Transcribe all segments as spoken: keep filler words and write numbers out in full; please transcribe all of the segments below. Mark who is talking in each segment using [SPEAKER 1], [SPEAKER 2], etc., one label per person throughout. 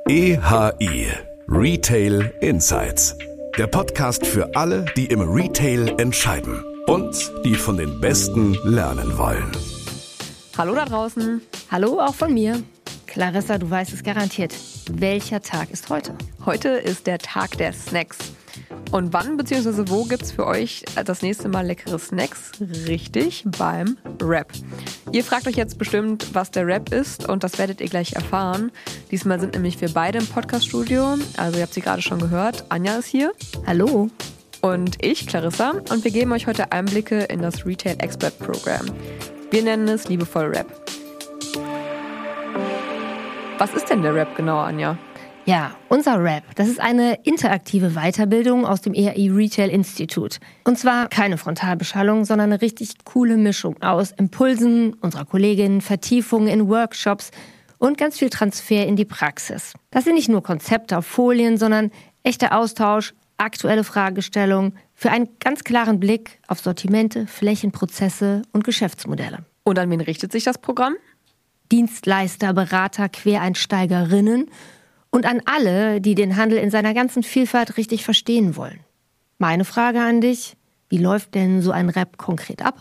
[SPEAKER 1] E H I Retail Insights. Der Podcast für alle, die im Retail entscheiden und die von den Besten lernen wollen.
[SPEAKER 2] Hallo da draußen.
[SPEAKER 3] Hallo auch von mir. Clarissa, du weißt es garantiert. Welcher Tag ist heute?
[SPEAKER 2] Heute ist der Tag der Snacks. Und wann bzw. wo gibt's für euch das nächste Mal leckere Snacks? Richtig, beim Wrap. Ihr fragt euch jetzt bestimmt, was der Wrap ist, und das werdet ihr gleich erfahren. Diesmal sind nämlich wir beide im Podcast-Studio. Also ihr habt sie gerade schon gehört. Anja ist hier.
[SPEAKER 3] Hallo.
[SPEAKER 2] Und ich, Clarissa. Und wir geben euch heute Einblicke in das Retail Expert Program. Wir nennen es liebevoll Wrap. Was ist denn der Wrap genau, Anja?
[SPEAKER 3] Ja, unser Wrap, das ist eine interaktive Weiterbildung aus dem E H I Retail Institute. Und zwar keine Frontalbeschallung, sondern eine richtig coole Mischung aus Impulsen unserer Kolleginnen, Vertiefungen in Workshops und ganz viel Transfer in die Praxis. Das sind nicht nur Konzepte auf Folien, sondern echter Austausch, aktuelle Fragestellungen für einen ganz klaren Blick auf Sortimente, Flächen, Prozesse und Geschäftsmodelle.
[SPEAKER 2] Und an wen richtet sich das Programm?
[SPEAKER 3] Dienstleister, Berater, Quereinsteigerinnen und an alle, die den Handel in seiner ganzen Vielfalt richtig verstehen wollen. Meine Frage an dich, wie läuft denn so ein Wrap konkret ab?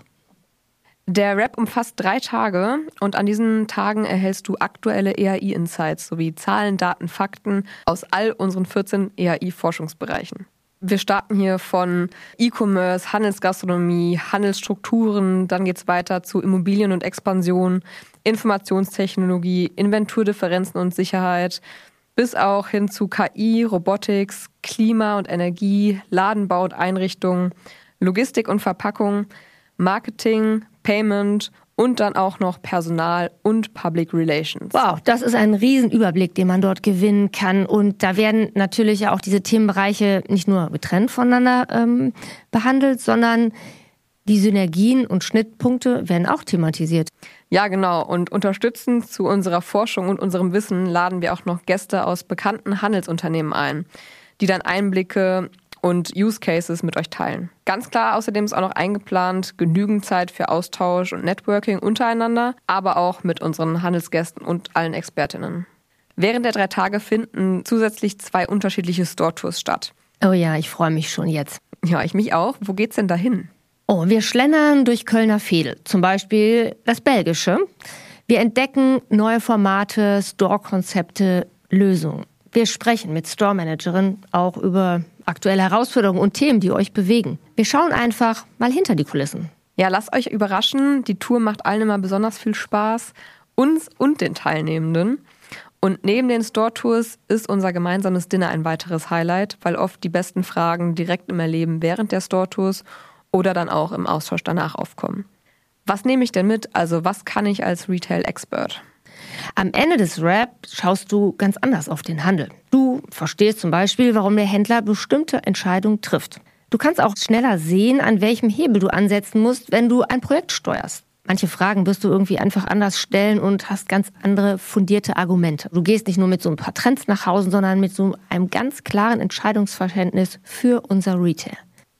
[SPEAKER 2] Der Wrap umfasst drei Tage und an diesen Tagen erhältst du aktuelle E H I-Insights sowie Zahlen, Daten, Fakten aus all unseren vierzehn E H I-Forschungsbereichen. Wir starten hier von E-Commerce, Handelsgastronomie, Handelsstrukturen, dann geht's weiter zu Immobilien und Expansion, Informationstechnologie, Inventurdifferenzen und Sicherheit, bis auch hin zu K I, Robotics, Klima und Energie, Ladenbau und Einrichtungen, Logistik und Verpackung, Marketing, Payment und dann auch noch Personal und Public Relations.
[SPEAKER 3] Wow, das ist ein Riesenüberblick, den man dort gewinnen kann. Und da werden natürlich auch diese Themenbereiche nicht nur getrennt voneinander ähm, behandelt, sondern die Synergien und Schnittpunkte werden auch thematisiert.
[SPEAKER 2] Ja, genau. Und unterstützend zu unserer Forschung und unserem Wissen laden wir auch noch Gäste aus bekannten Handelsunternehmen ein, die dann Einblicke und Use Cases mit euch teilen. Ganz klar, außerdem ist auch noch eingeplant genügend Zeit für Austausch und Networking untereinander, aber auch mit unseren Handelsgästen und allen Expertinnen. Während der drei Tage finden zusätzlich zwei unterschiedliche Store-Tours statt.
[SPEAKER 3] Oh ja, ich freue mich schon jetzt.
[SPEAKER 2] Ja, ich mich auch. Wo geht's denn dahin?
[SPEAKER 3] Oh, wir schlendern durch Kölner Veedel, zum Beispiel das Belgische. Wir entdecken neue Formate, Store-Konzepte, Lösungen. Wir sprechen mit Store-Managerinnen auch über aktuelle Herausforderungen und Themen, die euch bewegen. Wir schauen einfach mal hinter die Kulissen.
[SPEAKER 2] Ja, lasst euch überraschen. Die Tour macht allen immer besonders viel Spaß, uns und den Teilnehmenden. Und neben den Store-Tours ist unser gemeinsames Dinner ein weiteres Highlight, weil oft die besten Fragen direkt im Erleben während der Store-Tours oder dann auch im Austausch danach aufkommen. Was nehme ich denn mit? Also was kann ich als Retail-Expert?
[SPEAKER 3] Am Ende des Wrap schaust du ganz anders auf den Handel. Du verstehst zum Beispiel, warum der Händler bestimmte Entscheidungen trifft. Du kannst auch schneller sehen, an welchem Hebel du ansetzen musst, wenn du ein Projekt steuerst. Manche Fragen wirst du irgendwie einfach anders stellen und hast ganz andere fundierte Argumente. Du gehst nicht nur mit so ein paar Trends nach Hause, sondern mit so einem ganz klaren Entscheidungsverständnis für unser Retail.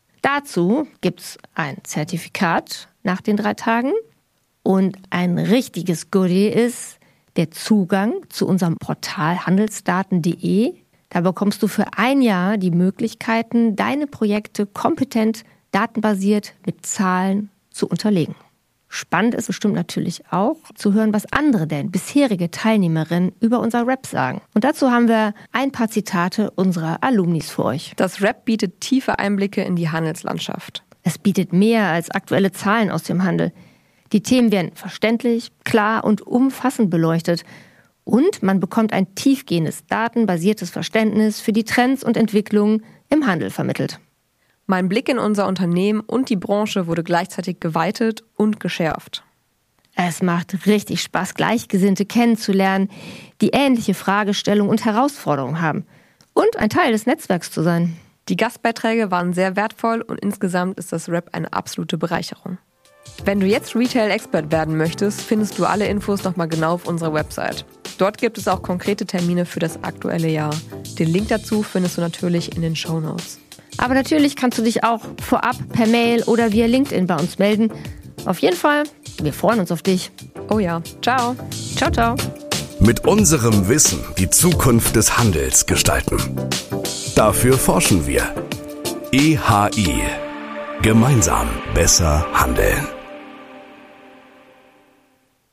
[SPEAKER 3] Dazu gibt's ein Zertifikat nach den drei Tagen und ein richtiges Goodie ist der Zugang zu unserem Portal handelsdaten punkt de. Da bekommst du für ein Jahr die Möglichkeiten, deine Projekte kompetent, datenbasiert mit Zahlen zu unterlegen. Spannend ist bestimmt natürlich auch zu hören, was andere denn bisherige Teilnehmerinnen über unser Wrap sagen. Und dazu haben wir ein paar Zitate unserer Alumnis für euch.
[SPEAKER 2] Das Wrap bietet tiefe Einblicke in die Handelslandschaft.
[SPEAKER 3] Es bietet mehr als aktuelle Zahlen aus dem Handel. Die Themen werden verständlich, klar und umfassend beleuchtet. Und man bekommt ein tiefgehendes, datenbasiertes Verständnis für die Trends und Entwicklungen im Handel vermittelt.
[SPEAKER 2] Mein Blick in unser Unternehmen und die Branche wurde gleichzeitig geweitet und geschärft.
[SPEAKER 3] Es macht richtig Spaß, Gleichgesinnte kennenzulernen, die ähnliche Fragestellungen und Herausforderungen haben. Und ein Teil des Netzwerks zu sein.
[SPEAKER 2] Die Gastbeiträge waren sehr wertvoll und insgesamt ist das Wrap eine absolute Bereicherung. Wenn du jetzt Retail-Expert werden möchtest, findest du alle Infos nochmal genau auf unserer Website. Dort gibt es auch konkrete Termine für das aktuelle Jahr. Den Link dazu findest du natürlich in den Shownotes.
[SPEAKER 3] Aber natürlich kannst du dich auch vorab per Mail oder via LinkedIn bei uns melden. Auf jeden Fall, wir freuen uns auf dich.
[SPEAKER 2] Oh ja, ciao.
[SPEAKER 3] Ciao, ciao.
[SPEAKER 1] mit unserem Wissen die Zukunft des Handels gestalten. Dafür forschen wir. E H I. Gemeinsam besser handeln.